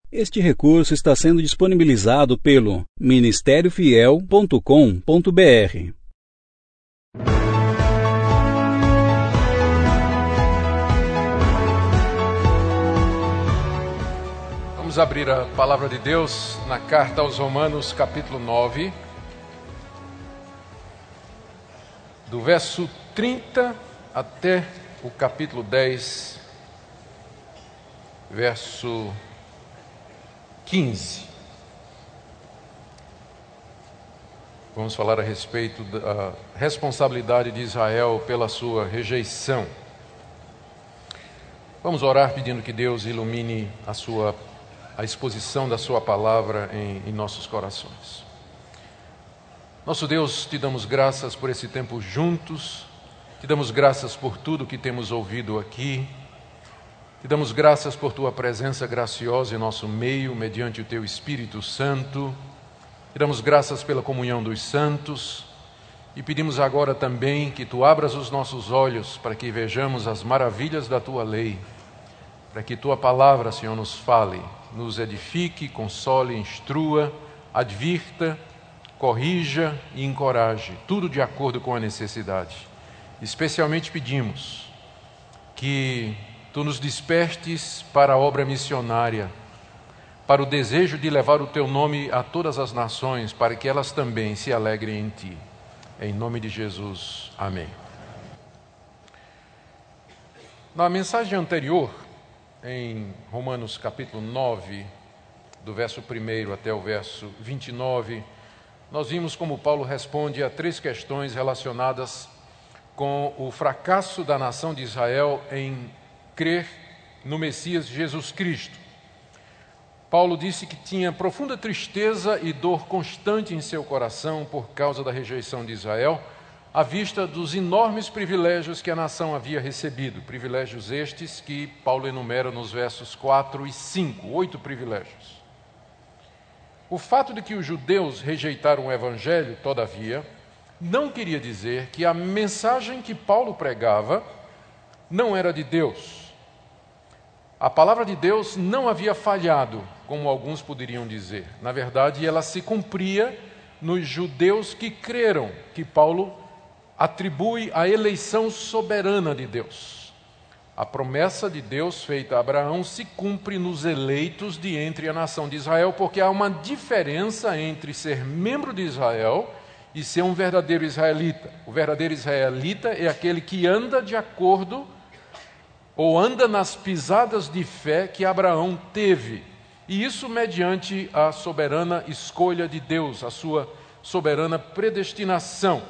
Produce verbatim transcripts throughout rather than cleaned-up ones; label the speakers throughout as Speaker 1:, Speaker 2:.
Speaker 1: Este recurso está sendo disponibilizado pelo ministério fiel ponto com ponto br.
Speaker 2: Vamos abrir a palavra de Deus na carta aos Romanos, capítulo nove, do verso trinta até o capítulo dez, verso quinze. Vamos falar a respeito da responsabilidade de Israel pela sua rejeição. Vamos orar pedindo que Deus ilumine a sua a exposição da sua palavra em, em nossos corações. Nosso Deus, te damos graças por esse tempo juntos, te damos graças por tudo que temos ouvido aqui, te damos graças por tua presença graciosa em nosso meio, mediante o teu Espírito Santo, te damos graças pela comunhão dos santos e pedimos agora também que tu abras os nossos olhos para que vejamos as maravilhas da tua lei, para que tua palavra, Senhor, nos fale, nos edifique, console, instrua, advirta, corrija e encoraje, tudo de acordo com a necessidade. Especialmente pedimos que tu nos despertes para a obra missionária, para o desejo de levar o teu nome a todas as nações, para que elas também se alegrem em ti. Em nome de Jesus, amém. Na mensagem anterior, em Romanos capítulo nove, do verso primeiro até o verso vinte e nove, nós vimos como Paulo responde a três questões relacionadas com o fracasso da nação de Israel em crer no Messias Jesus Cristo. Paulo disse que tinha profunda tristeza e dor constante em seu coração por causa da rejeição de Israel, à vista dos enormes privilégios que a nação havia recebido, privilégios estes que Paulo enumera nos versos quatro e cinco, oito privilégios. O fato de que os judeus rejeitaram o Evangelho, todavia, não queria dizer que a mensagem que Paulo pregava não era de Deus. A palavra de Deus não havia falhado, como alguns poderiam dizer. Na verdade, ela se cumpria nos judeus que creram, que Paulo atribui a eleição soberana de Deus. A promessa de Deus feita a Abraão se cumpre nos eleitos de entre a nação de Israel, porque há uma diferença entre ser membro de Israel e ser um verdadeiro israelita. O verdadeiro israelita é aquele que anda de acordo ou anda nas pisadas de fé que Abraão teve. E isso mediante a soberana escolha de Deus, a sua soberana predestinação.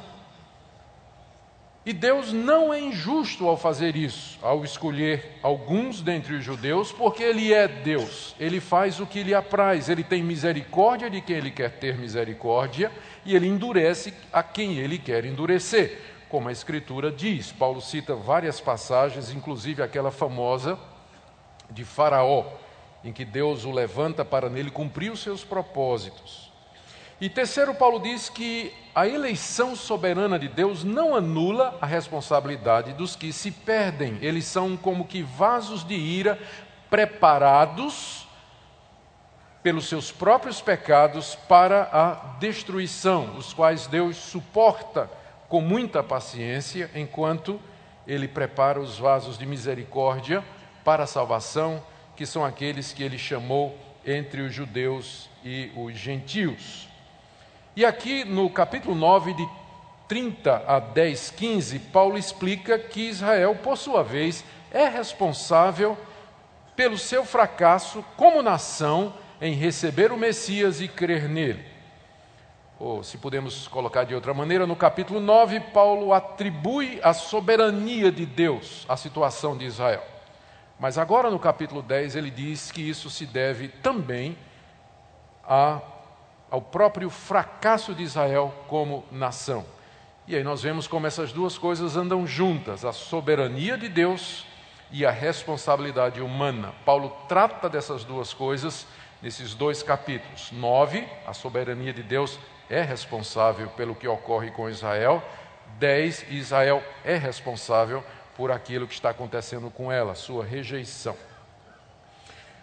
Speaker 2: E Deus não é injusto ao fazer isso, ao escolher alguns dentre os judeus, porque Ele é Deus. Ele faz o que lhe apraz, Ele tem misericórdia de quem Ele quer ter misericórdia e Ele endurece a quem Ele quer endurecer. Como a Escritura diz, Paulo cita várias passagens, inclusive aquela famosa de Faraó, em que Deus o levanta para nele cumprir os seus propósitos. E terceiro, Paulo diz que a eleição soberana de Deus não anula a responsabilidade dos que se perdem. Eles são como que vasos de ira preparados pelos seus próprios pecados para a destruição, os quais Deus suporta com muita paciência, enquanto Ele prepara os vasos de misericórdia para a salvação, que são aqueles que Ele chamou entre os judeus e os gentios. E aqui no capítulo nove, de trinta a dez, quinze, Paulo explica que Israel, por sua vez, é responsável pelo seu fracasso como nação em receber o Messias e crer nele. Ou, se podemos colocar de outra maneira, no capítulo nove, Paulo atribui a soberania de Deus à situação de Israel. Mas agora no capítulo dez ele diz que isso se deve também a, ao próprio fracasso de Israel como nação. E aí nós vemos como essas duas coisas andam juntas, a soberania de Deus e a responsabilidade humana. Paulo trata dessas duas coisas nesses dois capítulos. nove, a soberania de Deus é responsável pelo que ocorre com Israel. dez, Israel é responsável por aquilo que está acontecendo com ela, sua rejeição.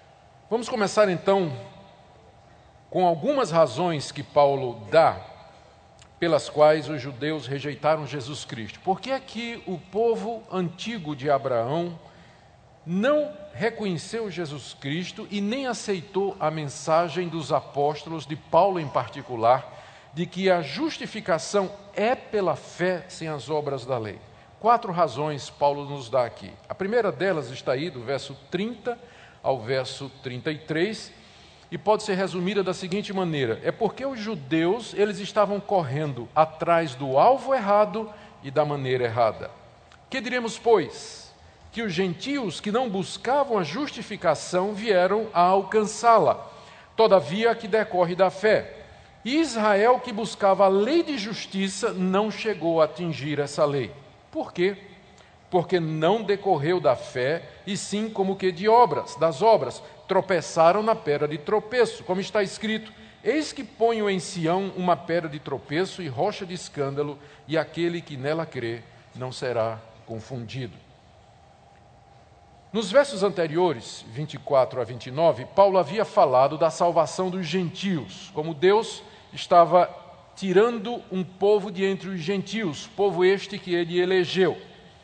Speaker 2: Vamos começar então com algumas razões que Paulo dá pelas quais os judeus rejeitaram Jesus Cristo. Por que é que o povo antigo de Abraão não reconheceu Jesus Cristo e nem aceitou a mensagem dos apóstolos, de Paulo em particular, de que a justificação é pela fé sem as obras da lei? Quatro razões Paulo nos dá aqui. A primeira delas está aí do verso trinta ao verso trinta e três, e pode ser resumida da seguinte maneira: é porque os judeus eles estavam correndo atrás do alvo errado e da maneira errada. Que diremos, pois? Que os gentios que não buscavam a justificação vieram a alcançá-la, todavia a que decorre da fé. E Israel, que buscava a lei de justiça, não chegou a atingir essa lei. Por quê? Porque não decorreu da fé, e sim como que de obras, das obras. Tropeçaram na pedra de tropeço, como está escrito: eis que ponho em Sião uma pedra de tropeço e rocha de escândalo, e aquele que nela crê não será confundido. Nos versos anteriores, vinte e quatro a vinte e nove, Paulo havia falado da salvação dos gentios, como Deus estava tirando um povo de entre os gentios, povo este que ele elegeu.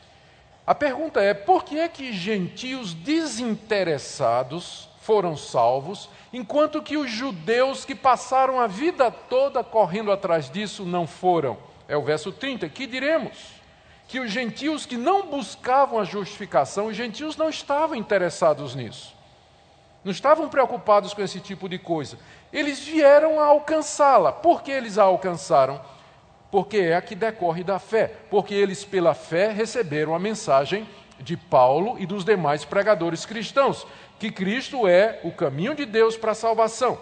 Speaker 2: A pergunta é: por que é que gentios desinteressados foram salvos, enquanto que os judeus que passaram a vida toda correndo atrás disso não foram? É o verso trinta. Que diremos? Que os gentios que não buscavam a justificação, os gentios não estavam interessados nisso. Não estavam preocupados com esse tipo de coisa. Eles vieram a alcançá-la. Por que eles a alcançaram? Porque é a que decorre da fé. Porque eles, pela fé, receberam a mensagem de Paulo e dos demais pregadores cristãos, que Cristo é o caminho de Deus para a salvação.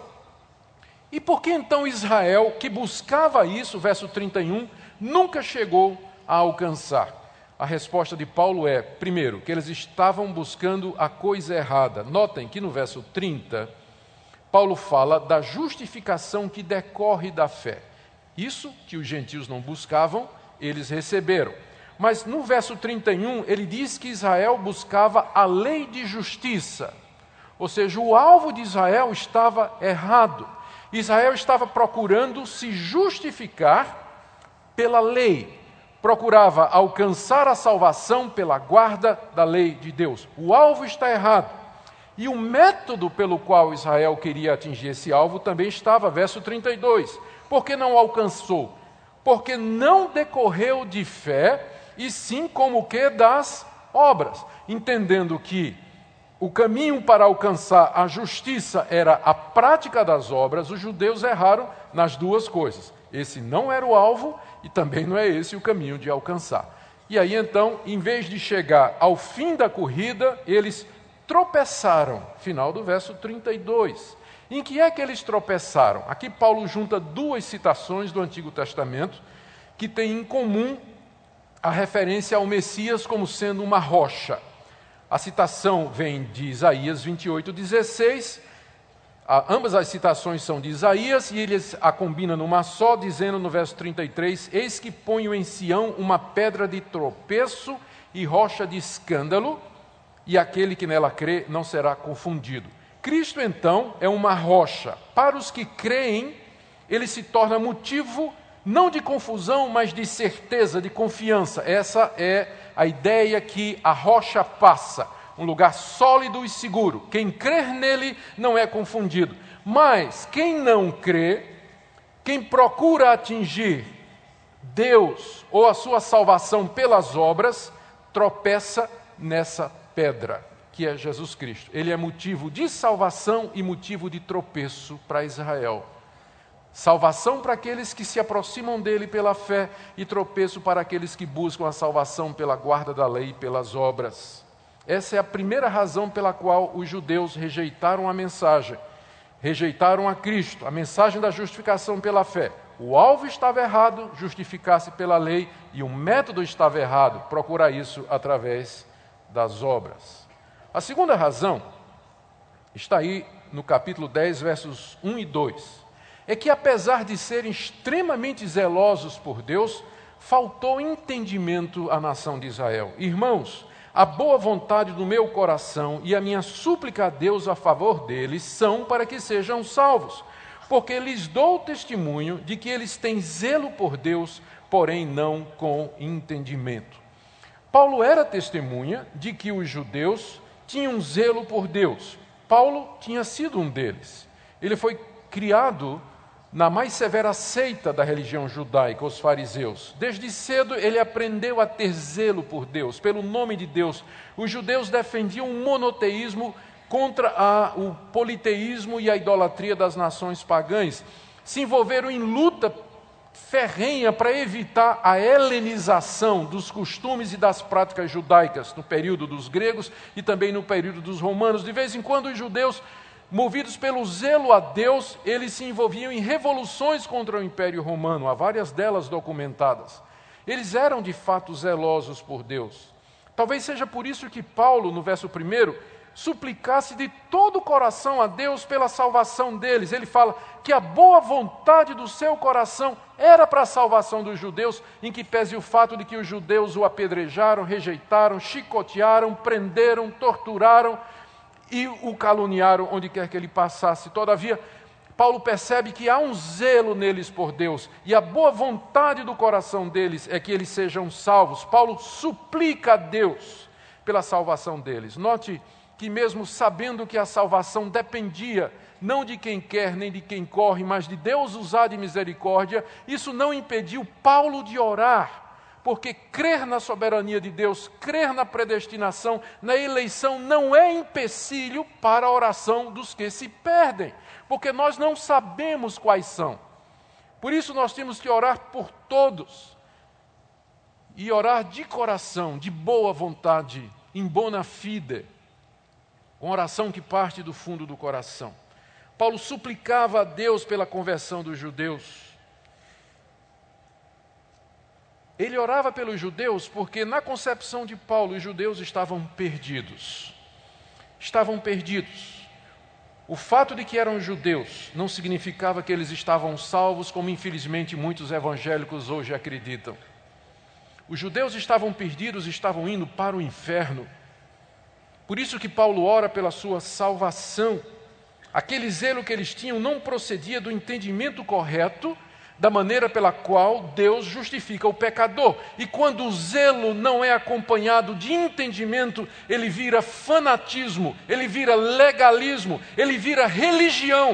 Speaker 2: E por que então Israel, que buscava isso, verso trinta e um, nunca chegou a alcançar? A resposta de Paulo é, primeiro, que eles estavam buscando a coisa errada. Notem que no verso trinta, Paulo fala da justificação que decorre da fé. Isso que os gentios não buscavam, eles receberam. Mas no verso trinta e um, ele diz que Israel buscava a lei de justiça. Ou seja, o alvo de Israel estava errado. Israel estava procurando se justificar pela lei. Procurava alcançar a salvação pela guarda da lei de Deus. O alvo está errado. E o método pelo qual Israel queria atingir esse alvo também estava, verso trinta e dois. Por que não alcançou? Porque não decorreu de fé, e sim como que das obras. Entendendo que o caminho para alcançar a justiça era a prática das obras, os judeus erraram nas duas coisas. Esse não era o alvo e também não é esse o caminho de alcançar. E aí então, em vez de chegar ao fim da corrida, eles tropeçaram. Final do verso trinta e dois. Em que é que eles tropeçaram? Aqui Paulo junta duas citações do Antigo Testamento que têm em comum a referência ao Messias como sendo uma rocha. A citação vem de Isaías vinte e oito, dezesseis. A, ambas as citações são de Isaías e eles a combinam numa só, dizendo no verso trinta e três: eis que ponho em Sião uma pedra de tropeço e rocha de escândalo, e aquele que nela crê não será confundido. Cristo, então, é uma rocha. Para os que creem, ele se torna motivo não de confusão, mas de certeza, de confiança. Essa é a ideia que a rocha passa. Um lugar sólido e seguro. Quem crer nele não é confundido. Mas quem não crê, quem procura atingir Deus ou a sua salvação pelas obras, tropeça nessa pedra, que é Jesus Cristo. Ele é motivo de salvação e motivo de tropeço para Israel. Salvação para aqueles que se aproximam dele pela fé e tropeço para aqueles que buscam a salvação pela guarda da lei e pelas obras. Essa é a primeira razão pela qual os judeus rejeitaram a mensagem, rejeitaram a Cristo, a mensagem da justificação pela fé. O alvo estava errado, justificar-se pela lei, e o método estava errado, procurar isso através das obras. A segunda razão está aí no capítulo dez, versos um e dois. É que apesar de serem extremamente zelosos por Deus, faltou entendimento à nação de Israel. Irmãos, A boa vontade do meu coração e a minha súplica a Deus a favor deles são para que sejam salvos, porque lhes dou testemunho de que eles têm zelo por Deus, porém não com entendimento. Paulo era testemunha de que os judeus tinham zelo por Deus. Paulo tinha sido um deles. Ele foi criado na mais severa seita da religião judaica, os fariseus. Desde cedo ele aprendeu a ter zelo por Deus, pelo nome de Deus. Os judeus defendiam o monoteísmo contra a, o politeísmo e a idolatria das nações pagãs. Se envolveram em luta ferrenha para evitar a helenização dos costumes e das práticas judaicas no período dos gregos e também no período dos romanos. De vez em quando os judeus, movidos pelo zelo a Deus, eles se envolviam em revoluções contra o Império Romano, há várias delas documentadas. Eles eram de fato zelosos por Deus. Talvez seja por isso que Paulo, no verso primeiro, suplicasse de todo o coração a Deus pela salvação deles. Ele fala que a boa vontade do seu coração era para a salvação dos judeus, em que pese o fato de que os judeus o apedrejaram, rejeitaram, chicotearam, prenderam, torturaram e o caluniaram onde quer que ele passasse. Todavia, Paulo percebe que há um zelo neles por Deus, e a boa vontade do coração deles é que eles sejam salvos. Paulo suplica a Deus pela salvação deles. Note que mesmo sabendo que a salvação dependia não de quem quer nem de quem corre, mas de Deus usar de misericórdia, isso não impediu Paulo de orar. Porque crer na soberania de Deus, crer na predestinação, na eleição, não é empecilho para a oração dos que se perdem. Porque nós não sabemos quais são. Por isso nós temos que orar por todos. E orar de coração, de boa vontade, in bona fide. Uma oração que parte do fundo do coração. Paulo suplicava a Deus pela conversão dos judeus. Ele orava pelos judeus porque, na concepção de Paulo, os judeus estavam perdidos. Estavam perdidos. O fato de que eram judeus não significava que eles estavam salvos, como infelizmente muitos evangélicos hoje acreditam. Os judeus estavam perdidos, estavam indo para o inferno. Por isso que Paulo ora pela sua salvação. Aquele zelo que eles tinham não procedia do entendimento correto da maneira pela qual Deus justifica o pecador. E quando o zelo não é acompanhado de entendimento, ele vira fanatismo, ele vira legalismo, ele vira religião.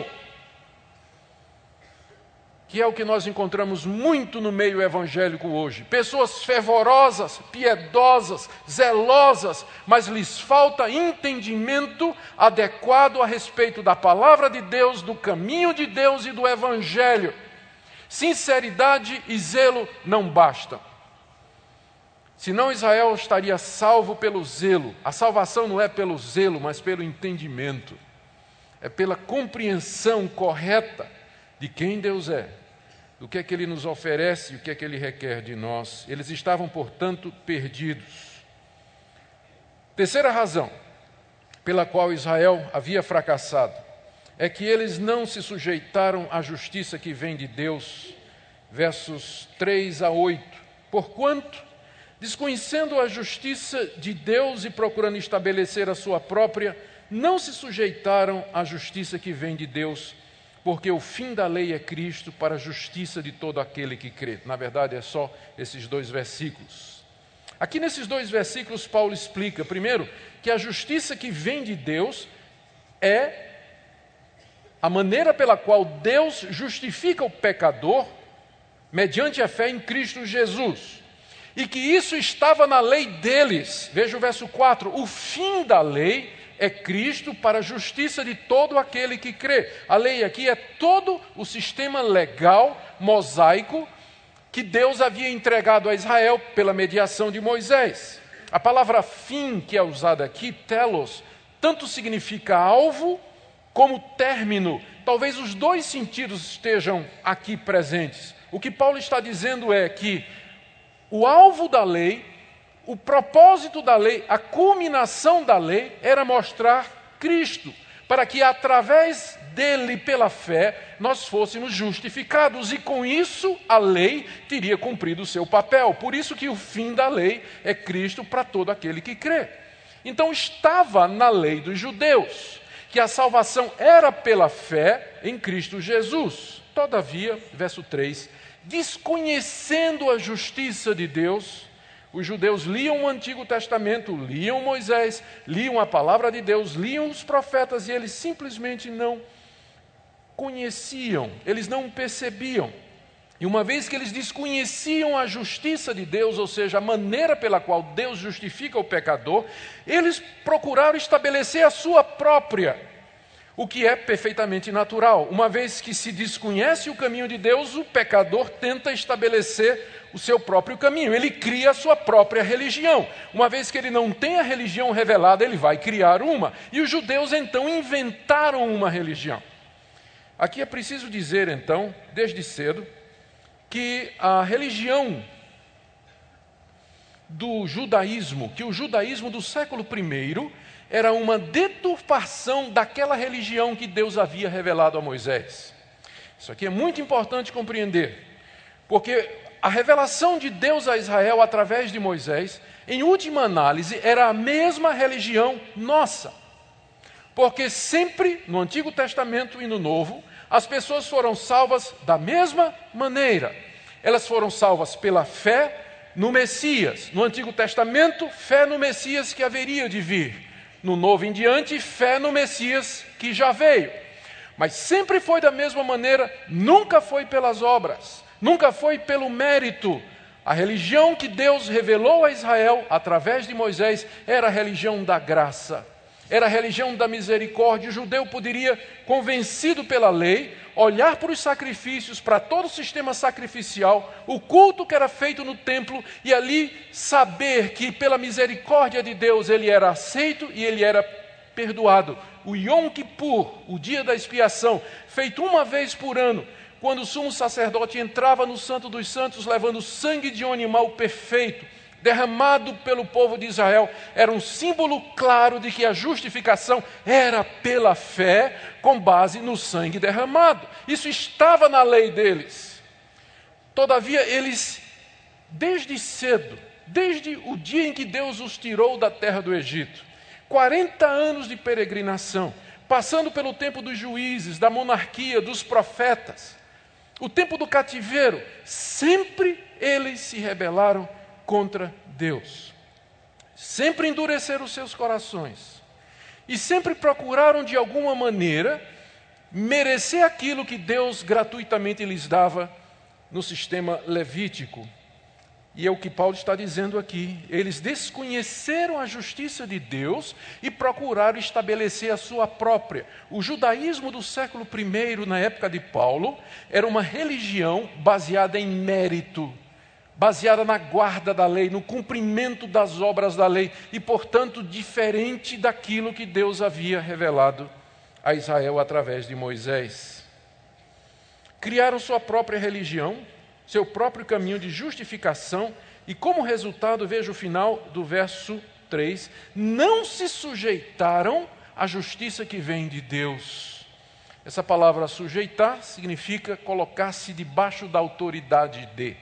Speaker 2: Que é o que nós encontramos muito no meio evangélico hoje. Pessoas fervorosas, piedosas, zelosas, mas lhes falta entendimento adequado a respeito da palavra de Deus, do caminho de Deus e do evangelho. Sinceridade e zelo não bastam. Senão Israel estaria salvo pelo zelo. A salvação não é pelo zelo, mas pelo entendimento. É pela compreensão correta de quem Deus é, do que é que Ele nos oferece e o que é que Ele requer de nós. Eles estavam, portanto, perdidos. Terceira razão pela qual Israel havia fracassado é que eles não se sujeitaram à justiça que vem de Deus. Versos três a oito. Porquanto, desconhecendo a justiça de Deus e procurando estabelecer a sua própria, não se sujeitaram à justiça que vem de Deus, porque o fim da lei é Cristo para a justiça de todo aquele que crê. Na verdade, é só esses dois versículos. Aqui nesses dois versículos, Paulo explica, primeiro, que a justiça que vem de Deus é a maneira pela qual Deus justifica o pecador mediante a fé em Cristo Jesus. E que isso estava na lei deles. Veja o verso quatro. O fim da lei é Cristo para a justiça de todo aquele que crê. A lei aqui é todo o sistema legal, mosaico, que Deus havia entregado a Israel pela mediação de Moisés. A palavra fim que é usada aqui, telos, tanto significa alvo como término. Talvez os dois sentidos estejam aqui presentes. O que Paulo está dizendo é que o alvo da lei, o propósito da lei, a culminação da lei era mostrar Cristo. para que através dele, pela fé, nós fôssemos justificados, e com isso a lei teria cumprido o seu papel. Por isso que o fim da lei é Cristo para todo aquele que crê. Então estava na lei dos judeus que a salvação era pela fé em Cristo Jesus. Todavia, verso três, desconhecendo a justiça de Deus, os judeus liam o Antigo Testamento, liam Moisés, liam a palavra de Deus, liam os profetas, e eles simplesmente não conheciam, eles não percebiam. E uma vez que eles desconheciam a justiça de Deus, ou seja, a maneira pela qual Deus justifica o pecador, eles procuraram estabelecer a sua própria, o que é perfeitamente natural. Uma vez que se desconhece o caminho de Deus, o pecador tenta estabelecer o seu próprio caminho, ele cria a sua própria religião. Uma vez que ele não tem a religião revelada, ele vai criar uma. E os judeus então inventaram uma religião. Aqui é preciso dizer então, desde cedo, que a religião do judaísmo, que o judaísmo do século primeiro era uma deturpação daquela religião que Deus havia revelado a Moisés. Isso aqui é muito importante compreender, porque a revelação de Deus a Israel através de Moisés, em última análise, era a mesma religião nossa. Porque sempre, no Antigo Testamento e no Novo, as pessoas foram salvas da mesma maneira. Elas foram salvas pela fé no Messias. No Antigo Testamento, fé no Messias que haveria de vir. No Novo em diante, fé no Messias que já veio. Mas sempre foi da mesma maneira, nunca foi pelas obras, nunca foi pelo mérito. A religião que Deus revelou a Israel através de Moisés era a religião da graça. Era a religião da misericórdia. O judeu poderia, convencido pela lei, olhar para os sacrifícios, para todo o sistema sacrificial, o culto que era feito no templo, e ali saber que pela misericórdia de Deus ele era aceito e ele era perdoado. O Yom Kippur, o dia da expiação, feito uma vez por ano, quando o sumo sacerdote entrava no Santo dos Santos levando sangue de um animal perfeito, derramado pelo povo de Israel, era um símbolo claro de que a justificação era pela fé, com base no sangue derramado. Isso estava na lei deles. Todavia, eles, desde cedo, desde o dia em que Deus os tirou da terra do Egito, quarenta anos de peregrinação, passando pelo tempo dos juízes, da monarquia, dos profetas, o tempo do cativeiro, sempre eles se rebelaram contra Deus. Sempre endureceram os seus corações e sempre procuraram de alguma maneira merecer aquilo que Deus gratuitamente lhes dava no sistema levítico. E é o que Paulo está dizendo aqui. Eles desconheceram a justiça de Deus e procuraram estabelecer a sua própria. O judaísmo do século primeiro, na época de Paulo, era uma religião baseada em mérito, baseada na guarda da lei, no cumprimento das obras da lei, e, portanto, diferente daquilo que Deus havia revelado a Israel através de Moisés. Criaram sua própria religião, seu próprio caminho de justificação, e como resultado, veja o final do verso três, não se sujeitaram à justiça que vem de Deus. Essa palavra sujeitar significa colocar-se debaixo da autoridade de.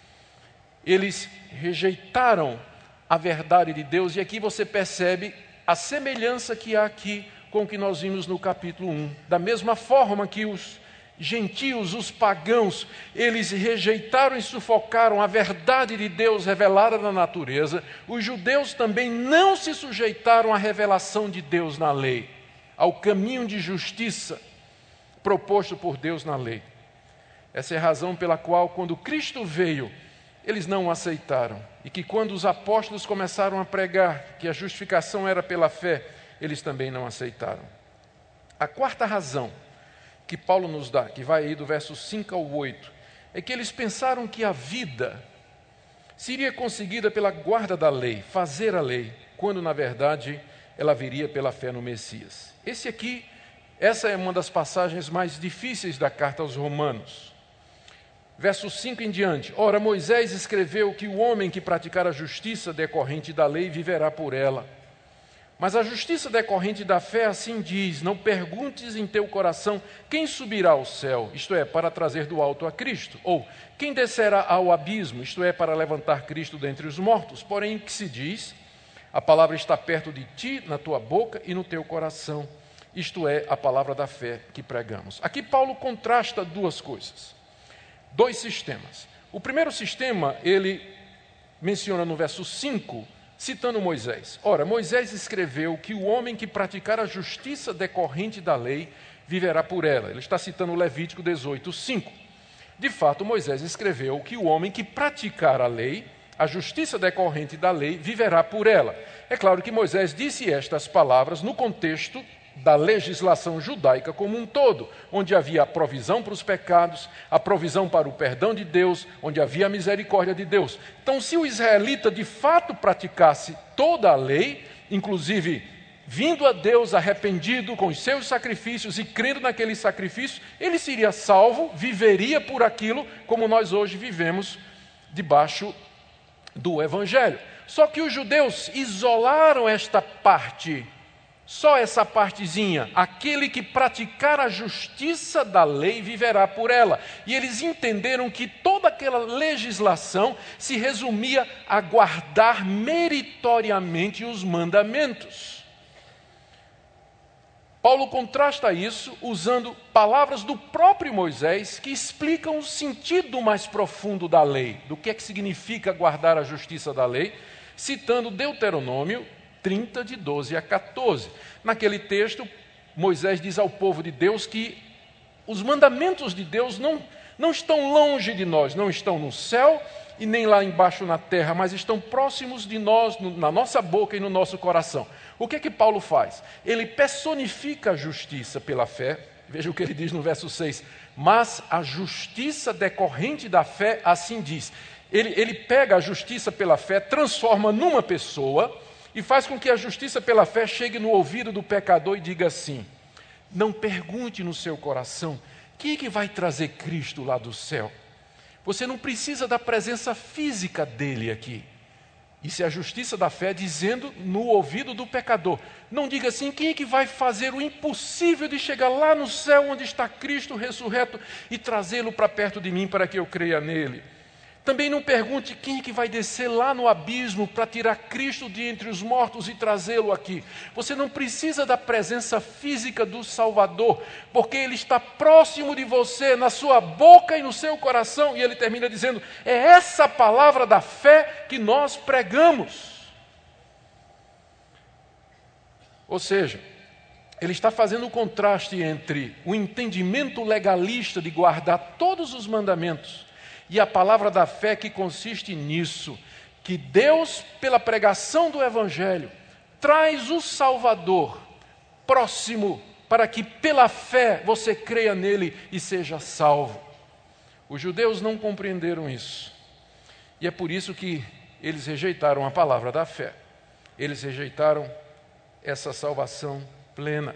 Speaker 2: Eles rejeitaram a verdade de Deus, e aqui você percebe a semelhança que há aqui com o que nós vimos no capítulo um. Da mesma forma que os gentios, os pagãos, eles rejeitaram e sufocaram a verdade de Deus revelada na natureza, os judeus também não se sujeitaram à revelação de Deus na lei, ao caminho de justiça proposto por Deus na lei. Essa é a razão pela qual, quando Cristo veio, eles não o aceitaram, e que quando os apóstolos começaram a pregar que a justificação era pela fé, eles também não aceitaram. A quarta razão que Paulo nos dá, que vai aí do verso cinco ao oito, é que eles pensaram que a vida seria conseguida pela guarda da lei, fazer a lei, quando na verdade ela viria pela fé no Messias. Esse aqui, essa é uma das passagens mais difíceis da carta aos Romanos. Verso cinco em diante. Ora, Moisés escreveu que o homem que praticar a justiça decorrente da lei viverá por ela. Mas a justiça decorrente da fé assim diz: não perguntes em teu coração quem subirá ao céu, isto é, para trazer do alto a Cristo, ou quem descerá ao abismo, isto é, para levantar Cristo dentre os mortos. Porém, o que se diz? A palavra está perto de ti, na tua boca e no teu coração. Isto é, a palavra da fé que pregamos. Aqui Paulo contrasta duas coisas, dois sistemas. O primeiro sistema, ele menciona no verso cinco, citando Moisés. Ora, Moisés escreveu que o homem que praticar a justiça decorrente da lei viverá por ela. Ele está citando Levítico dezoito, cinco. De fato, Moisés escreveu que o homem que praticar a lei, a justiça decorrente da lei, viverá por ela. É claro que Moisés disse estas palavras no contexto da legislação judaica como um todo, onde havia a provisão para os pecados, a provisão para o perdão de Deus, onde havia a misericórdia de Deus. Então, se o israelita de fato praticasse toda a lei, inclusive vindo a Deus arrependido com os seus sacrifícios e crendo naquele sacrifício, ele seria salvo, viveria por aquilo como nós hoje vivemos debaixo do Evangelho. Só que os judeus isolaram esta parte, só essa partezinha: aquele que praticar a justiça da lei viverá por ela. E eles entenderam que toda aquela legislação se resumia a guardar meritoriamente os mandamentos. Paulo contrasta isso usando palavras do próprio Moisés que explicam o sentido mais profundo da lei, do que é que significa guardar a justiça da lei, citando Deuteronômio trinta, de doze a quatorze. Naquele texto, Moisés diz ao povo de Deus que os mandamentos de Deus não, não estão longe de nós, não estão no céu e nem lá embaixo na terra, mas estão próximos de nós, no, na nossa boca e no nosso coração. O que é que Paulo faz? Ele personifica a justiça pela fé. Veja o que ele diz no verso seis. Mas a justiça decorrente da fé assim diz. Ele, ele pega a justiça pela fé, transforma numa pessoa e faz com que a justiça pela fé chegue no ouvido do pecador e diga assim: não pergunte no seu coração quem é que vai trazer Cristo lá do céu. Você não precisa da presença física dele aqui. Isso é a justiça da fé dizendo no ouvido do pecador. Não diga assim: quem é que vai fazer o impossível de chegar lá no céu onde está Cristo ressurreto e trazê-lo para perto de mim para que eu creia nele. Também não pergunte quem é que vai descer lá no abismo para tirar Cristo de entre os mortos e trazê-lo aqui. Você não precisa da presença física do Salvador, porque Ele está próximo de você, na sua boca e no seu coração. E ele termina dizendo: é essa palavra da fé que nós pregamos. Ou seja, ele está fazendo o contraste entre o entendimento legalista de guardar todos os mandamentos e a palavra da fé que consiste nisso, que Deus, pela pregação do Evangelho, traz o Salvador próximo para que pela fé você creia nele e seja salvo. Os judeus não compreenderam isso. E é por isso que eles rejeitaram a palavra da fé. Eles rejeitaram essa salvação plena.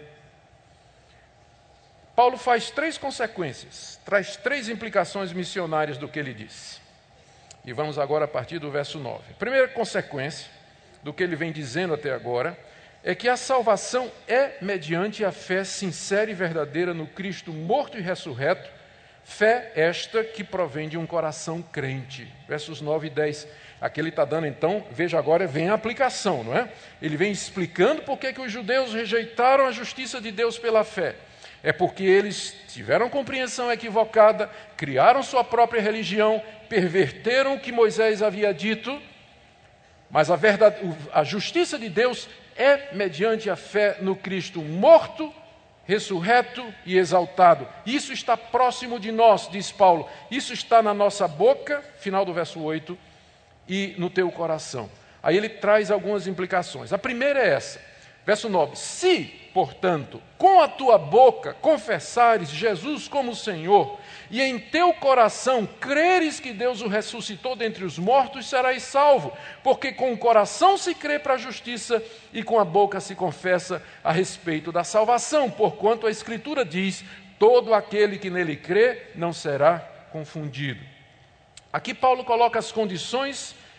Speaker 2: Paulo faz três consequências, traz três implicações missionárias do que ele disse. E vamos agora a partir do verso nove. A primeira consequência do que ele vem dizendo até agora é que a salvação é mediante a fé sincera e verdadeira no Cristo morto e ressurreto, fé esta que provém de um coração crente. Versos nove e dez. Aqui ele está dando, então, veja agora, vem a aplicação, não é? Ele vem explicando por que que os judeus rejeitaram a justiça de Deus pela fé. É porque eles tiveram compreensão equivocada, criaram sua própria religião, perverteram o que Moisés havia dito, mas a, verdade, a justiça de Deus é mediante a fé no Cristo morto, ressurreto e exaltado. Isso está próximo de nós, diz Paulo. Isso está na nossa boca, final do verso oito, e no teu coração. Aí ele traz algumas implicações. A primeira é essa, verso nove. Se, portanto, com a tua boca confessares Jesus como Senhor, e em teu coração creres que Deus o ressuscitou dentre os mortos, serás salvo, porque com o coração se crê para a justiça, e com a boca se confessa a respeito da salvação, porquanto a Escritura diz: todo aquele que nele crê não será confundido. Aqui Paulo coloca as condições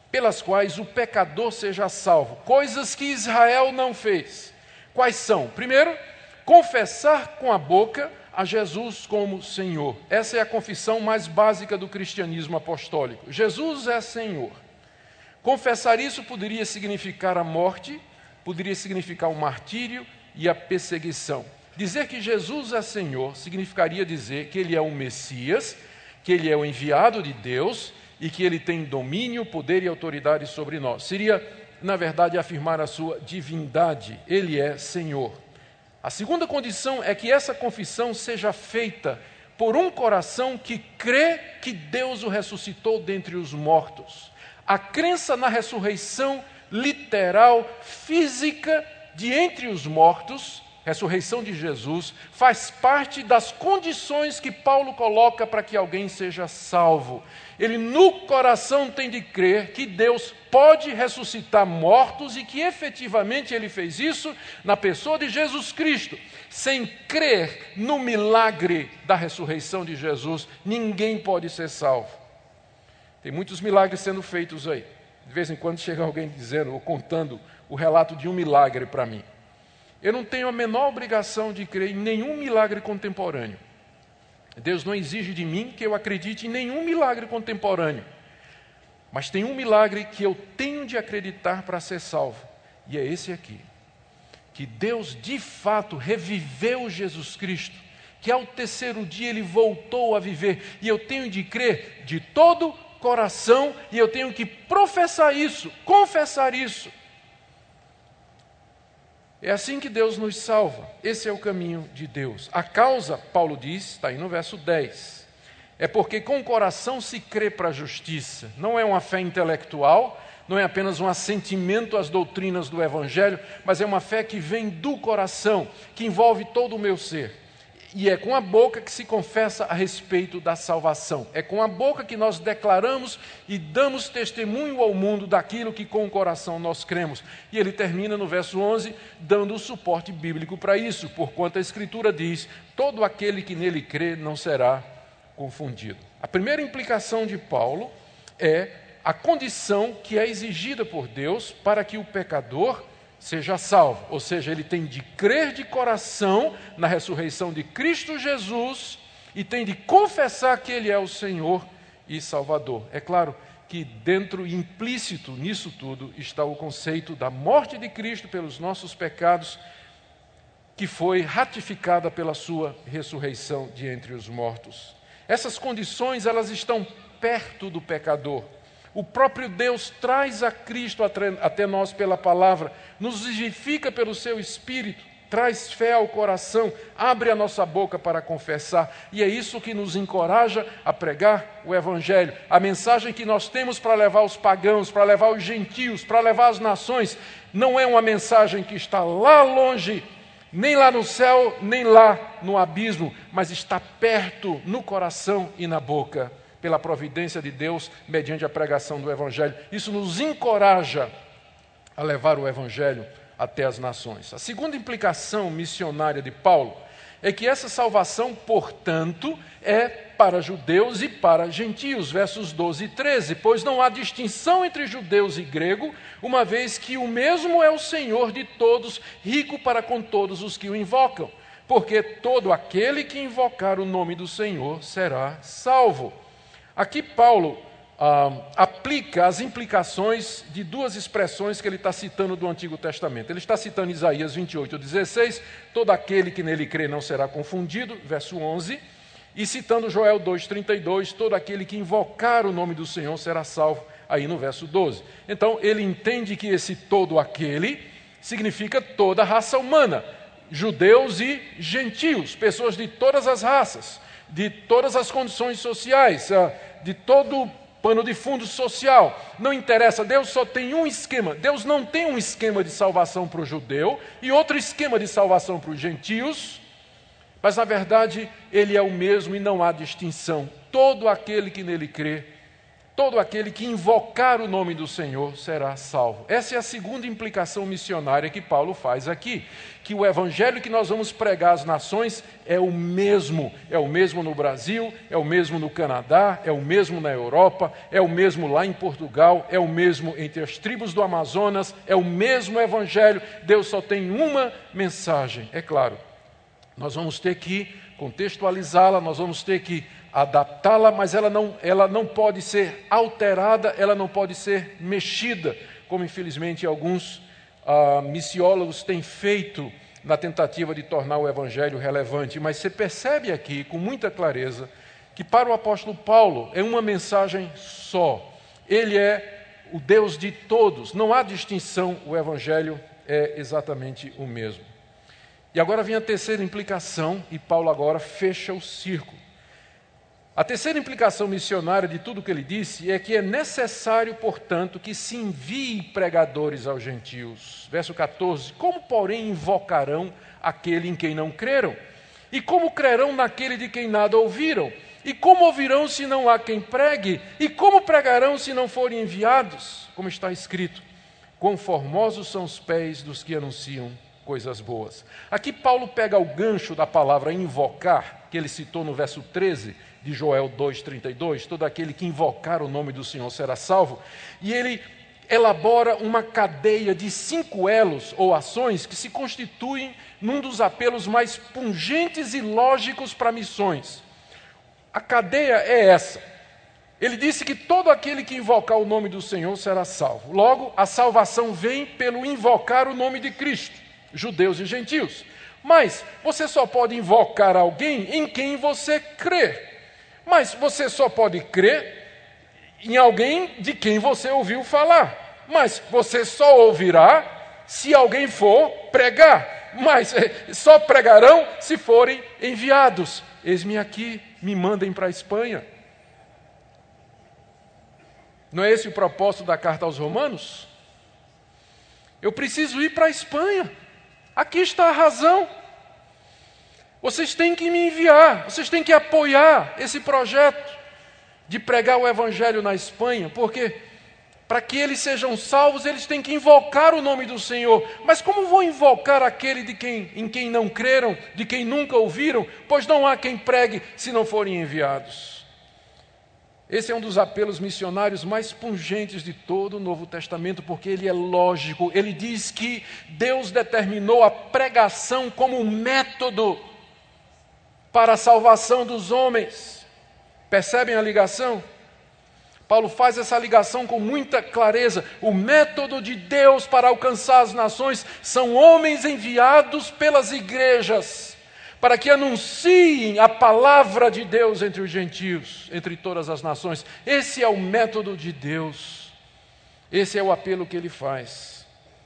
Speaker 2: pelas quais o pecador seja salvo. Coisas que Israel não fez. Quais são? Primeiro, confessar com a boca a Jesus como Senhor. Essa é a confissão mais básica do cristianismo apostólico. Jesus é Senhor. Confessar isso poderia significar a morte, poderia significar o martírio e a perseguição. Dizer que Jesus é Senhor significaria dizer que Ele é o Messias, que Ele é o enviado de Deus e que Ele tem domínio, poder e autoridade sobre nós. Seria, na verdade, afirmar a sua divindade. Ele é Senhor. A segunda condição é que essa confissão seja feita por um coração que crê que Deus o ressuscitou dentre os mortos. A crença na ressurreição literal, física, de entre os mortos, ressurreição de Jesus, faz parte das condições que Paulo coloca para que alguém seja salvo. Ele no coração tem de crer que Deus pode ressuscitar mortos e que efetivamente Ele fez isso na pessoa de Jesus Cristo. Sem crer no milagre da ressurreição de Jesus, ninguém pode ser salvo. Tem muitos milagres sendo feitos aí. De vez em quando chega alguém dizendo ou contando o relato de um milagre para mim. Eu não tenho a menor obrigação de crer em nenhum milagre contemporâneo. Deus não exige de mim que eu acredite em nenhum milagre contemporâneo. Mas tem um milagre que eu tenho de acreditar para ser salvo. E é esse aqui. Que Deus de fato reviveu Jesus Cristo. Que ao terceiro dia Ele voltou a viver. E eu tenho de crer de todo coração. E eu tenho que professar isso, confessar isso. É assim que Deus nos salva. Esse é o caminho de Deus. A causa, Paulo diz, está aí no verso dez, é porque com o coração se crê para a justiça. Não é uma fé intelectual, não é apenas um assentimento às doutrinas do Evangelho, mas é uma fé que vem do coração, que envolve todo o meu ser. E é com a boca que se confessa a respeito da salvação. É com a boca que nós declaramos e damos testemunho ao mundo daquilo que com o coração nós cremos. E ele termina no verso onze, dando o suporte bíblico para isso, porquanto a Escritura diz, todo aquele que nele crê não será confundido. A primeira implicação de Paulo é a condição que é exigida por Deus para que o pecador seja salvo, ou seja, ele tem de crer de coração na ressurreição de Cristo Jesus e tem de confessar que Ele é o Senhor e Salvador. É claro que dentro, implícito nisso tudo, está o conceito da morte de Cristo pelos nossos pecados, que foi ratificada pela sua ressurreição de entre os mortos. Essas condições, elas estão perto do pecador. O próprio Deus traz a Cristo até nós pela palavra, nos vivifica pelo seu Espírito, traz fé ao coração, abre a nossa boca para confessar. E é isso que nos encoraja a pregar o Evangelho. A mensagem que nós temos para levar os pagãos, para levar os gentios, para levar as nações, não é uma mensagem que está lá longe, nem lá no céu, nem lá no abismo, mas está perto, no coração e na boca, pela providência de Deus, mediante a pregação do Evangelho. Isso nos encoraja a levar o Evangelho até as nações. A segunda implicação missionária de Paulo é que essa salvação, portanto, é para judeus e para gentios, versos doze e treze, pois não há distinção entre judeus e grego, uma vez que o mesmo é o Senhor de todos, rico para com todos os que o invocam, porque todo aquele que invocar o nome do Senhor será salvo. Aqui Paulo ah, aplica as implicações de duas expressões que ele está citando do Antigo Testamento. Ele está citando Isaías vinte e oito, dezesseis, todo aquele que nele crê não será confundido, verso onze, e citando Joel dois, trinta e dois, todo aquele que invocar o nome do Senhor será salvo, aí no verso doze. Então ele entende que esse todo aquele significa toda a raça humana, judeus e gentios, pessoas de todas as raças, de todas as condições sociais, de todo o pano de fundo social. Não interessa, Deus só tem um esquema. Deus não tem um esquema de salvação para o judeu e outro esquema de salvação para os gentios, mas na verdade Ele é o mesmo e não há distinção. Todo aquele que nele crê, todo aquele que invocar o nome do Senhor será salvo. Essa é a segunda implicação missionária que Paulo faz aqui, que o evangelho que nós vamos pregar às nações é o mesmo, é o mesmo no Brasil, é o mesmo no Canadá, é o mesmo na Europa, é o mesmo lá em Portugal, é o mesmo entre as tribos do Amazonas, é o mesmo evangelho. Deus só tem uma mensagem, é claro. Nós vamos ter que contextualizá-la, nós vamos ter que adaptá-la, mas ela não, ela não pode ser alterada, ela não pode ser mexida, como infelizmente alguns ah, missiólogos têm feito na tentativa de tornar o evangelho relevante. Mas você percebe aqui, com muita clareza, que para o apóstolo Paulo é uma mensagem só. Ele é o Deus de todos, não há distinção, o evangelho é exatamente o mesmo. E agora vem a terceira implicação, e Paulo agora fecha o círculo. A terceira implicação missionária de tudo o que ele disse é que é necessário, portanto, que se envie pregadores aos gentios. Verso catorze, como, porém, invocarão aquele em quem não creram? E como crerão naquele de quem nada ouviram? E como ouvirão se não há quem pregue? E como pregarão se não forem enviados? Como está escrito, quão formosos são os pés dos que anunciam coisas boas. Aqui Paulo pega o gancho da palavra invocar, que ele citou no verso treze, de Joel dois, trinta e dois, todo aquele que invocar o nome do Senhor será salvo, e ele elabora uma cadeia de cinco elos ou ações que se constituem num dos apelos mais pungentes e lógicos para missões. A cadeia é essa. Ele disse que todo aquele que invocar o nome do Senhor será salvo. Logo, a salvação vem pelo invocar o nome de Cristo, judeus e gentios. Mas você só pode invocar alguém em quem você crê. Mas você só pode crer em alguém de quem você ouviu falar. Mas você só ouvirá se alguém for pregar. Mas só pregarão se forem enviados. Eis-me aqui, me mandem para a Espanha. Não é esse o propósito da carta aos Romanos? Eu preciso ir para a Espanha. Aqui está a razão. Vocês têm que me enviar, vocês têm que apoiar esse projeto de pregar o evangelho na Espanha, porque para que eles sejam salvos, eles têm que invocar o nome do Senhor. Mas como vão invocar aquele de quem, em quem não creram, de quem nunca ouviram? Pois não há quem pregue se não forem enviados. Esse é um dos apelos missionários mais pungentes de todo o Novo Testamento, porque ele é lógico. Ele diz que Deus determinou a pregação como um método para a salvação dos homens. Percebem a ligação? Paulo faz essa ligação com muita clareza. O método de Deus para alcançar as nações são homens enviados pelas igrejas, para que anunciem a palavra de Deus entre os gentios, entre todas as nações. Esse é o método de Deus. Esse é o apelo que ele faz.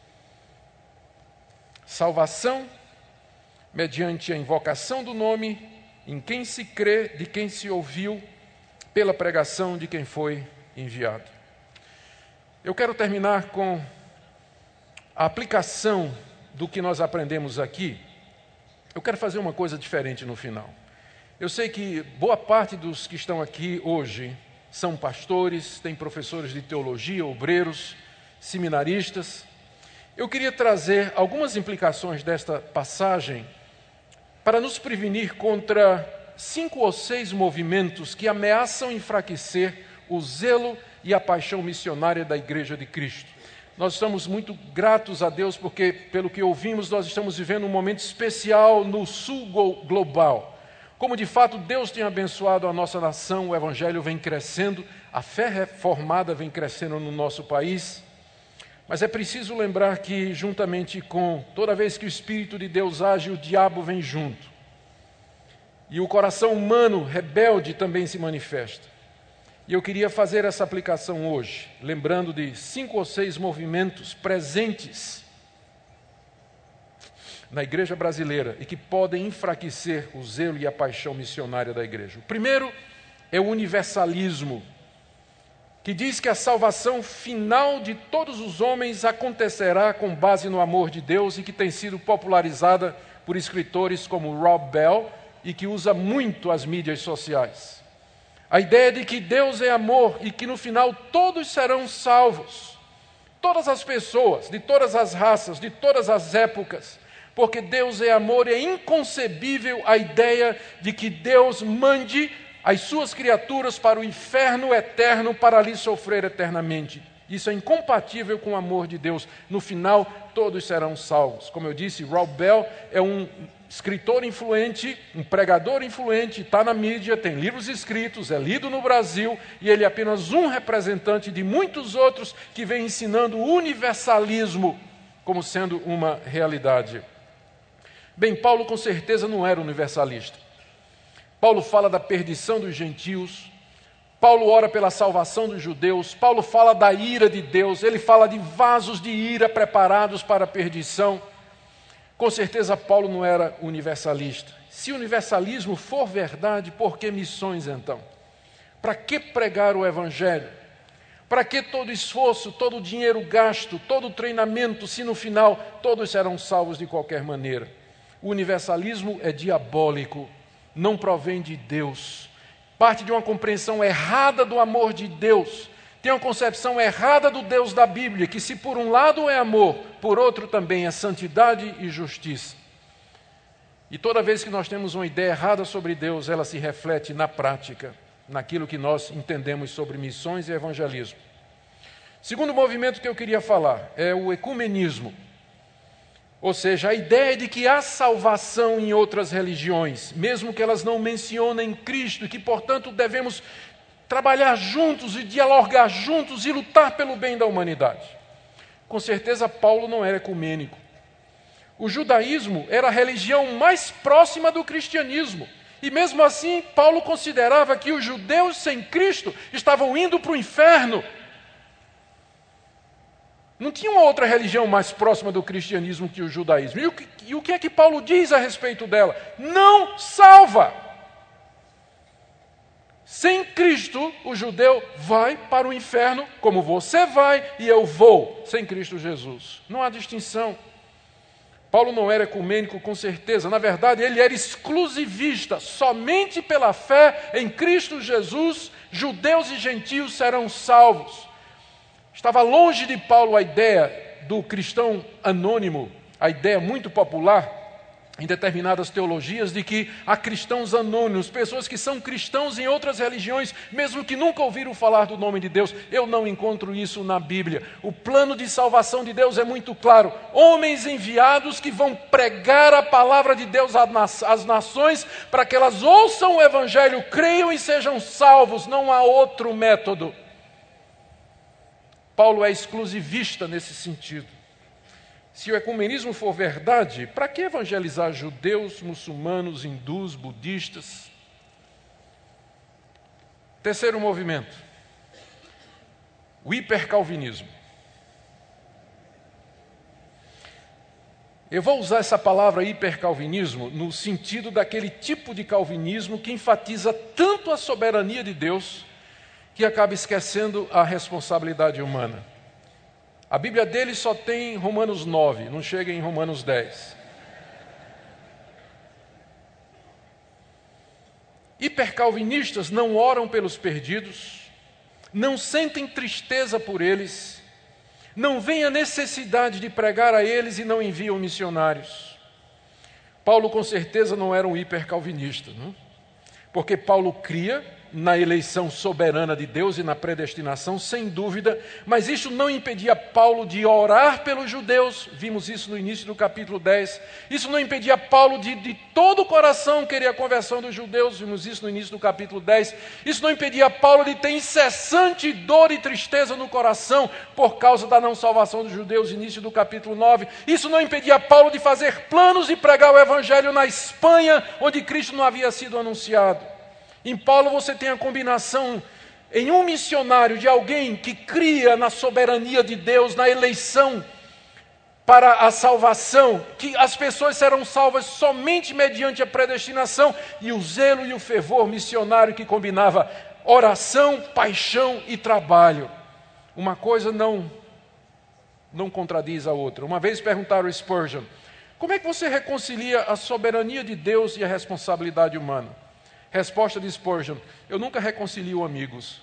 Speaker 2: Salvação mediante a invocação do nome, em quem se crê, de quem se ouviu, pela pregação de quem foi enviado. Eu quero terminar com a aplicação do que nós aprendemos aqui. Eu quero fazer uma coisa diferente no final. Eu sei que boa parte dos que estão aqui hoje são pastores, têm professores de teologia, obreiros, seminaristas. Eu queria trazer algumas implicações desta passagem para nos prevenir contra cinco ou seis movimentos que ameaçam enfraquecer o zelo e a paixão missionária da Igreja de Cristo. Nós estamos muito gratos a Deus porque, pelo que ouvimos, nós estamos vivendo um momento especial no sul global. Como de fato Deus tem abençoado a nossa nação, o Evangelho vem crescendo, a fé reformada vem crescendo no nosso país. Mas é preciso lembrar que, juntamente com toda vez que o Espírito de Deus age, o diabo vem junto. E o coração humano rebelde também se manifesta. E eu queria fazer essa aplicação hoje, lembrando de cinco ou seis movimentos presentes na igreja brasileira e que podem enfraquecer o zelo e a paixão missionária da igreja. O primeiro é o universalismo, que diz que a salvação final de todos os homens acontecerá com base no amor de Deus e que tem sido popularizada por escritores como Rob Bell e que usa muito as mídias sociais. A ideia de que Deus é amor e que no final todos serão salvos. Todas as pessoas, de todas as raças, de todas as épocas. Porque Deus é amor e é inconcebível a ideia de que Deus mande as suas criaturas para o inferno eterno para ali sofrer eternamente. Isso é incompatível com o amor de Deus. No final, todos serão salvos. Como eu disse, Rob Bell é um escritor influente, um pregador influente, está na mídia, tem livros escritos, é lido no Brasil, e ele é apenas um representante de muitos outros que vem ensinando o universalismo como sendo uma realidade. Bem, Paulo com certeza não era universalista. Paulo fala da perdição dos gentios, Paulo ora pela salvação dos judeus, Paulo fala da ira de Deus, ele fala de vasos de ira preparados para a perdição. Com certeza Paulo não era universalista. Se o universalismo for verdade, por que missões então? Para que pregar o evangelho? Para que todo esforço, todo o dinheiro gasto, todo o treinamento, se no final todos serão salvos de qualquer maneira? O universalismo é diabólico, não provém de Deus. Parte de uma compreensão errada do amor de Deus. Tem uma concepção errada do Deus da Bíblia, que se por um lado é amor, por outro também é santidade e justiça. E toda vez que nós temos uma ideia errada sobre Deus, ela se reflete na prática, naquilo que nós entendemos sobre missões e evangelismo. Segundo movimento que eu queria falar é o ecumenismo. Ou seja, a ideia de que há salvação em outras religiões, mesmo que elas não mencionem Cristo, e que, portanto, devemos trabalhar juntos e dialogar juntos e lutar pelo bem da humanidade. Com certeza, Paulo não era ecumênico. O judaísmo era a religião mais próxima do cristianismo. E mesmo assim, Paulo considerava que os judeus sem Cristo estavam indo para o inferno. Não tinha uma outra religião mais próxima do cristianismo que o judaísmo. E o que, e o que é que Paulo diz a respeito dela? Não salva. Sem Cristo, o judeu vai para o inferno, como você vai e eu vou, sem Cristo Jesus. Não há distinção. Paulo não era ecumênico, com certeza. Na verdade, ele era exclusivista. Somente pela fé em Cristo Jesus, judeus e gentios serão salvos. Estava longe de Paulo a ideia do cristão anônimo, a ideia muito popular em determinadas teologias de que há cristãos anônimos, pessoas que são cristãos em outras religiões, mesmo que nunca ouviram falar do nome de Deus. Eu não encontro isso na Bíblia. O plano de salvação de Deus é muito claro. Homens enviados que vão pregar a palavra de Deus às nações para que elas ouçam o evangelho, creiam e sejam salvos. Não há outro método. Paulo é exclusivista nesse sentido. Se o ecumenismo for verdade, para que evangelizar judeus, muçulmanos, hindus, budistas? Terceiro movimento, o hipercalvinismo. Eu vou usar essa palavra hipercalvinismo no sentido daquele tipo de calvinismo que enfatiza tanto a soberania de Deus que acaba esquecendo a responsabilidade humana. A Bíblia dele só tem Romanos nove, não chega em Romanos dez. Hipercalvinistas não oram pelos perdidos, não sentem tristeza por eles, não veem a necessidade de pregar a eles e não enviam missionários. Paulo com certeza não era um hipercalvinista, não? Porque Paulo cria na eleição soberana de Deus e na predestinação, sem dúvida, mas isso não impedia Paulo de orar pelos judeus, vimos isso no início do capítulo dez, isso não impedia Paulo de, de todo o coração querer a conversão dos judeus, vimos isso no início do capítulo dez, isso não impedia Paulo de ter incessante dor e tristeza no coração por causa da não salvação dos judeus, início do capítulo nove, isso não impedia Paulo de fazer planos e pregar o evangelho na Espanha, onde Cristo não havia sido anunciado. Em Paulo você tem a combinação em um missionário de alguém que cria na soberania de Deus, na eleição para a salvação, que as pessoas serão salvas somente mediante a predestinação, e o zelo e o fervor missionário que combinava oração, paixão e trabalho. Uma coisa não, não contradiz a outra. Uma vez perguntaram a Spurgeon, como é que você reconcilia a soberania de Deus e a responsabilidade humana? Resposta de Spurgeon: eu nunca reconcilio amigos.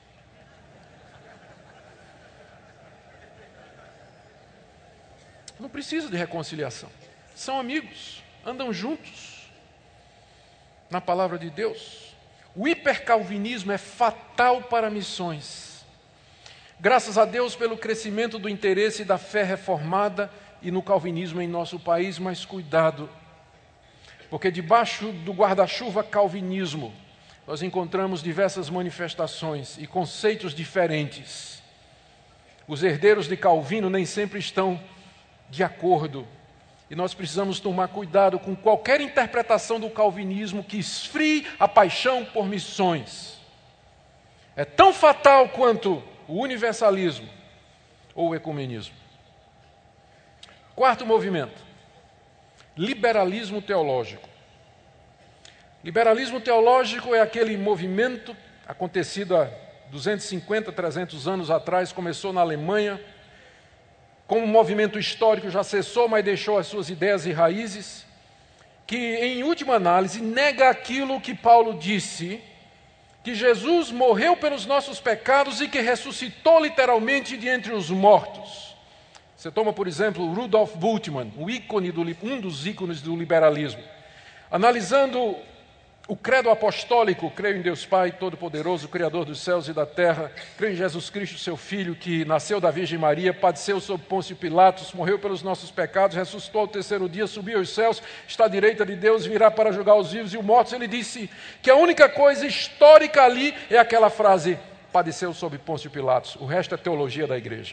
Speaker 2: Não precisa de reconciliação. São amigos, andam juntos na palavra de Deus. O hipercalvinismo é fatal para missões. Graças a Deus pelo crescimento do interesse da fé reformada e no calvinismo em nosso país, mas cuidado, porque debaixo do guarda-chuva calvinismo nós encontramos diversas manifestações e conceitos diferentes. Os herdeiros de Calvino nem sempre estão de acordo, e nós precisamos tomar cuidado com qualquer interpretação do calvinismo que esfrie a paixão por missões. É tão fatal quanto o universalismo ou o ecumenismo. Quarto movimento: liberalismo teológico. Liberalismo teológico é aquele movimento acontecido há duzentos e cinquenta, trezentos anos atrás, começou na Alemanha, como um movimento histórico, já cessou, mas deixou as suas ideias e raízes, que, em última análise, nega aquilo que Paulo disse, que Jesus morreu pelos nossos pecados e que ressuscitou literalmente de entre os mortos. Você toma, por exemplo, Rudolf Bultmann, o ícone do, um dos ícones do liberalismo. Analisando o credo apostólico: creio em Deus Pai Todo-Poderoso, Criador dos céus e da terra, creio em Jesus Cristo, seu Filho, que nasceu da Virgem Maria, padeceu sob Pôncio Pilatos, morreu pelos nossos pecados, ressuscitou ao terceiro dia, subiu aos céus, está à direita de Deus, virá para julgar os vivos e os mortos. Ele disse que a única coisa histórica ali é aquela frase: padeceu sob Pôncio Pilatos. O resto é teologia da igreja.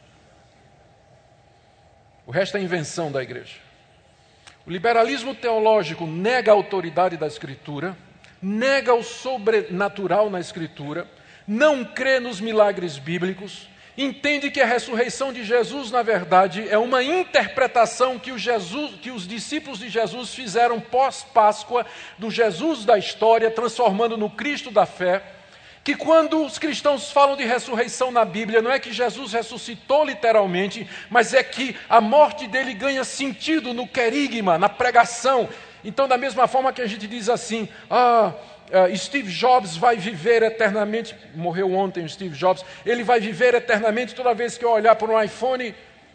Speaker 2: O resto é invenção da igreja. O liberalismo teológico nega a autoridade da Escritura, nega o sobrenatural na Escritura, não crê nos milagres bíblicos, entende que a ressurreição de Jesus, na verdade, é uma interpretação que, o Jesus, que os discípulos de Jesus fizeram pós-Páscoa do Jesus da história, transformando no Cristo da fé, que quando os cristãos falam de ressurreição na Bíblia, não é que Jesus ressuscitou literalmente, mas é que a morte dele ganha sentido no querigma, na pregação. Então, da mesma forma que a gente diz assim: ah, Steve Jobs vai viver eternamente, morreu ontem o Steve Jobs, ele vai viver eternamente toda vez que eu olhar para um iPhone.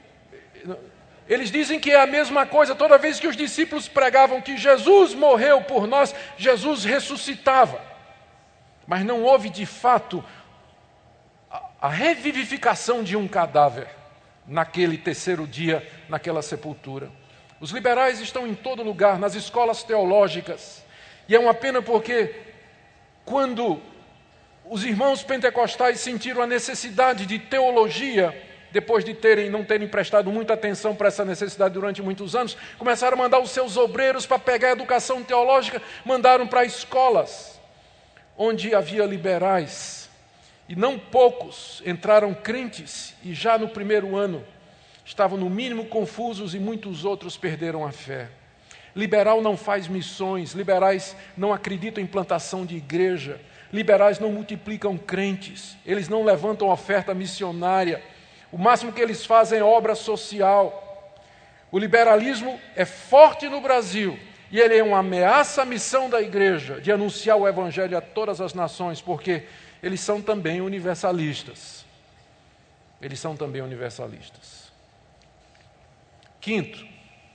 Speaker 2: Eles dizem que é a mesma coisa toda vez que os discípulos pregavam que Jesus morreu por nós, Jesus ressuscitava. Mas não houve, de fato, a revivificação de um cadáver naquele terceiro dia, naquela sepultura. Os liberais estão em todo lugar, nas escolas teológicas. E é uma pena porque, quando os irmãos pentecostais sentiram a necessidade de teologia, depois de terem, não terem prestado muita atenção para essa necessidade durante muitos anos, começaram a mandar os seus obreiros para pegar a educação teológica, mandaram para escolas onde havia liberais, e não poucos entraram crentes, e já no primeiro ano estavam no mínimo confusos e muitos outros perderam a fé. Liberal não faz missões, liberais não acreditam em plantação de igreja, liberais não multiplicam crentes, eles não levantam oferta missionária, o máximo que eles fazem é obra social. O liberalismo é forte no Brasil, e ele é uma ameaça à missão da igreja de anunciar o evangelho a todas as nações, porque eles são também universalistas. Eles são também universalistas. Quinto,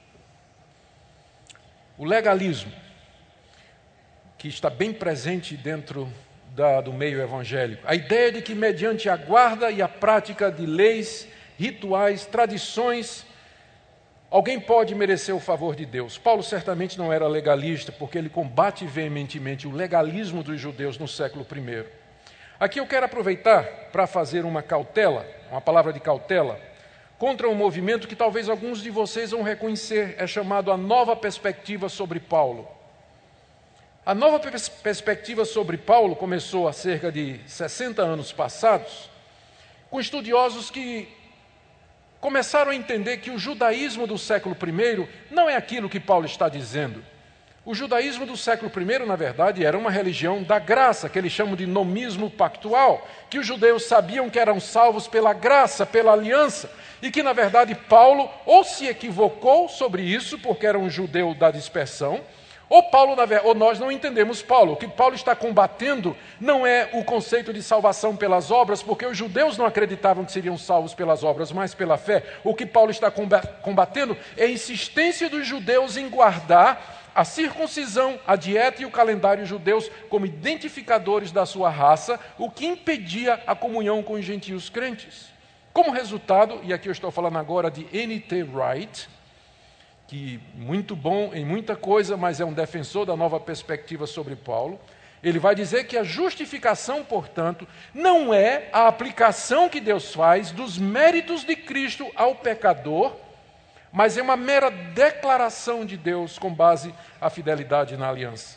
Speaker 2: o legalismo, que está bem presente dentro da, do meio evangélico. A ideia de que mediante a guarda e a prática de leis, rituais, tradições, alguém pode merecer o favor de Deus. Paulo certamente não era legalista, porque ele combate veementemente o legalismo dos judeus no século primeiro. Aqui eu quero aproveitar para fazer uma cautela, uma palavra de cautela, contra um movimento que talvez alguns de vocês vão reconhecer, é chamado a Nova Perspectiva sobre Paulo. A Nova pers- Perspectiva sobre Paulo começou há cerca de sessenta anos passados, com estudiosos que começaram a entender que o judaísmo do século primeiro não é aquilo que Paulo está dizendo. O judaísmo do século primeiro, na verdade, era uma religião da graça, que eles chamam de nomismo pactual, que os judeus sabiam que eram salvos pela graça, pela aliança, e que, na verdade, Paulo ou se equivocou sobre isso, porque era um judeu da dispersão, Ou Paulo, ou nós não entendemos Paulo. O que Paulo está combatendo não é o conceito de salvação pelas obras, porque os judeus não acreditavam que seriam salvos pelas obras, mas pela fé. O que Paulo está combatendo é a insistência dos judeus em guardar a circuncisão, a dieta e o calendário judeus como identificadores da sua raça, o que impedia a comunhão com os gentios crentes. Como resultado, e aqui eu estou falando agora de N T Wright, que muito bom em muita coisa, mas é um defensor da nova perspectiva sobre Paulo. Ele vai dizer que a justificação, portanto, não é a aplicação que Deus faz dos méritos de Cristo ao pecador, mas é uma mera declaração de Deus com base à fidelidade na aliança.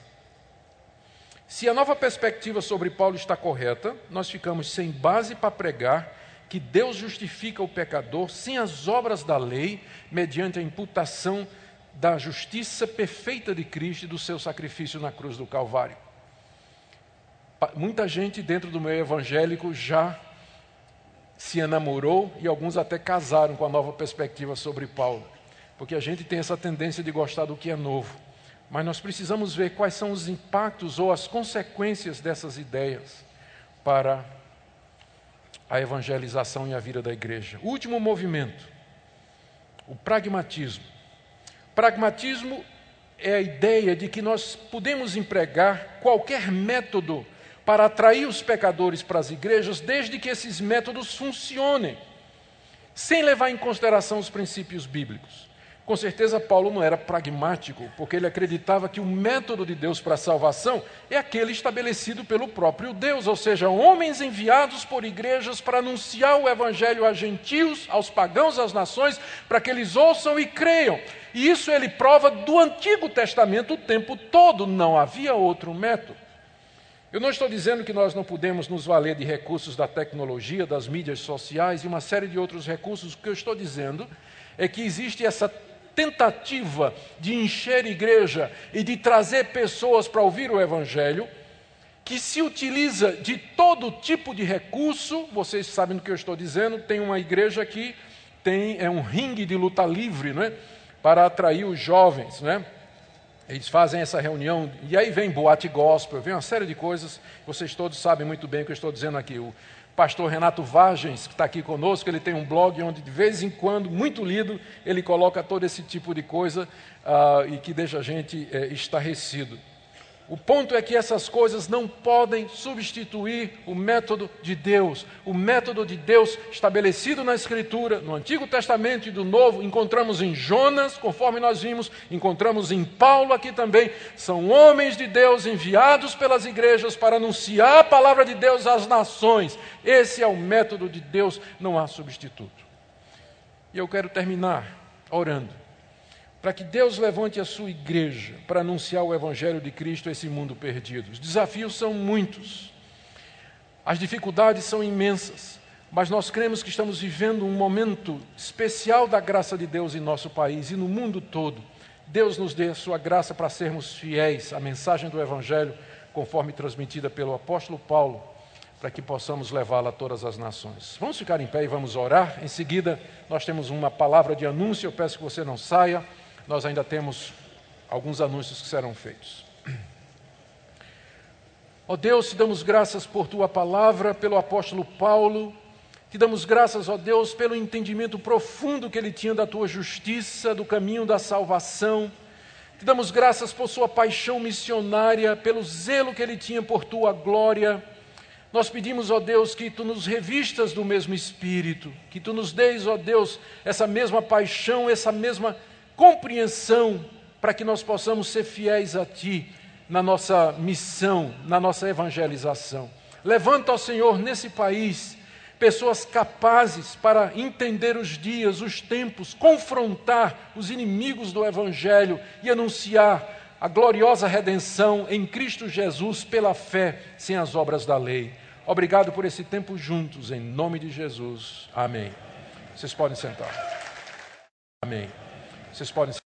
Speaker 2: Se a nova perspectiva sobre Paulo está correta, nós ficamos sem base para pregar que Deus justifica o pecador sem as obras da lei, mediante a imputação da justiça perfeita de Cristo e do seu sacrifício na cruz do Calvário. Muita gente dentro do meio evangélico já se enamorou e alguns até casaram com a nova perspectiva sobre Paulo, porque a gente tem essa tendência de gostar do que é novo. Mas nós precisamos ver quais são os impactos ou as consequências dessas ideias para a evangelização e a vida da igreja. O último movimento, o pragmatismo. Pragmatismo é a ideia de que nós podemos empregar qualquer método para atrair os pecadores para as igrejas, desde que esses métodos funcionem, sem levar em consideração os princípios bíblicos. Com certeza Paulo não era pragmático, porque ele acreditava que o método de Deus para a salvação é aquele estabelecido pelo próprio Deus, ou seja, homens enviados por igrejas para anunciar o evangelho a gentios, aos pagãos, às nações, para que eles ouçam e creiam. E isso ele prova do Antigo Testamento o tempo todo, não havia outro método. Eu não estou dizendo que nós não podemos nos valer de recursos da tecnologia, das mídias sociais e uma série de outros recursos. O que eu estou dizendo é que existe essa tentativa de encher igreja e de trazer pessoas para ouvir o evangelho, que se utiliza de todo tipo de recurso. Vocês sabem do que eu estou dizendo. Tem uma igreja que tem é um ringue de luta livre, né, para atrair os jovens, né? Eles fazem essa reunião, e aí vem boate gospel, vem uma série de coisas. Vocês todos sabem muito bem o que eu estou dizendo aqui. O pastor Renato Vargens, que está aqui conosco, ele tem um blog onde de vez em quando, muito lido, ele coloca todo esse tipo de coisa uh, e que deixa a gente uh, estarrecido. O ponto é que essas coisas não podem substituir o método de Deus. O método de Deus estabelecido na Escritura, no Antigo Testamento e do Novo, encontramos em Jonas, conforme nós vimos, encontramos em Paulo aqui também. São homens de Deus enviados pelas igrejas para anunciar a palavra de Deus às nações. Esse é o método de Deus, não há substituto. E eu quero terminar orando para que Deus levante a sua igreja para anunciar o Evangelho de Cristo a esse mundo perdido. Os desafios são muitos, as dificuldades são imensas, mas nós cremos que estamos vivendo um momento especial da graça de Deus em nosso país e no mundo todo. Deus nos dê a sua graça para sermos fiéis à mensagem do Evangelho, conforme transmitida pelo apóstolo Paulo, para que possamos levá-la a todas as nações. Vamos ficar em pé e vamos orar. Em seguida, nós temos uma palavra de anúncio. Eu peço que você não saia. Nós ainda temos alguns anúncios que serão feitos. Ó Deus, te damos graças por tua palavra, pelo apóstolo Paulo. Te damos graças, ó Deus, pelo entendimento profundo que ele tinha da tua justiça, do caminho da salvação. Te damos graças por sua paixão missionária, pelo zelo que ele tinha por tua glória. Nós pedimos, ó Deus, que tu nos revistas do mesmo Espírito, que tu nos deis, ó Deus, essa mesma paixão, essa mesma compreensão, para que nós possamos ser fiéis a Ti na nossa missão, na nossa evangelização. Levanta, ó Senhor, nesse país, pessoas capazes para entender os dias, os tempos, confrontar os inimigos do Evangelho e anunciar a gloriosa redenção em Cristo Jesus pela fé, sem as obras da lei. Obrigado por esse tempo juntos, em nome de Jesus. Amém. Vocês podem sentar. Amém. Vocês podem